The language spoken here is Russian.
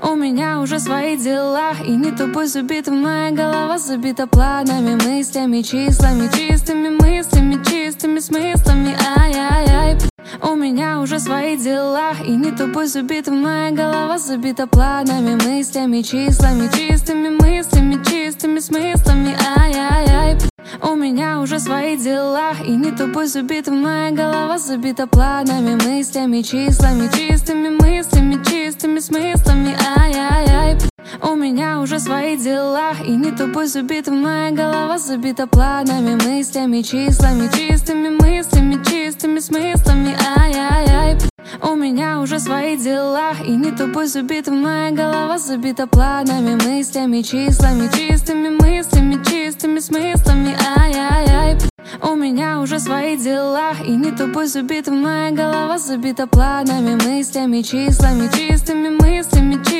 У меня уже свои дела, и не тупой забита моя голова, забита планами, мыслями, числами, чистыми мыслями, чистыми смыслами. Ай-яй-яй. У меня уже свои дела, и не тупой забита моя голова, забита планами, мыслями, числами, чистыми мыслями, чистыми смыслами. Ай-яй-яй. У меня уже свои дела, и не тупой забита моя голова, забита планами, мыслями, числами, чистыми мыслями, чистыми смыслами. Ай-яй-яй. У меня уже свои дела, и не тупой забита моя голова, забита планами, мыслями, числами, чистыми мыслями, чистыми смыслами. Ай-яй-яй. У меня уже свои дела, и не тупой забита моя голова, забита планами, мыслями, числами, чистыми мыслями, чистыми смыслами. Ай-яй-яй. У меня уже свои дела, и не тупой забита моя голова, забита планами, мыслями, числами, чистыми мыслями,